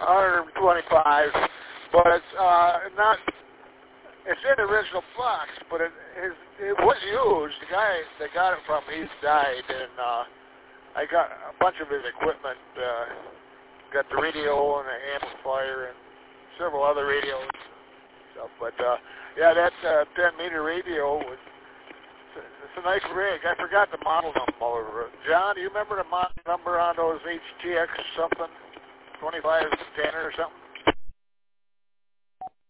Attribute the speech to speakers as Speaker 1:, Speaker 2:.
Speaker 1: 125, but it's not. It's in the original box, but it was used. The guy that got it from, he's died, and I got a bunch of his equipment. Got the radio and the amplifier and several other radios and stuff. But yeah, that 10-meter radio was. It's a nice rig. I forgot the model number. John, do you remember the model number on those HTX something? 2510 or something?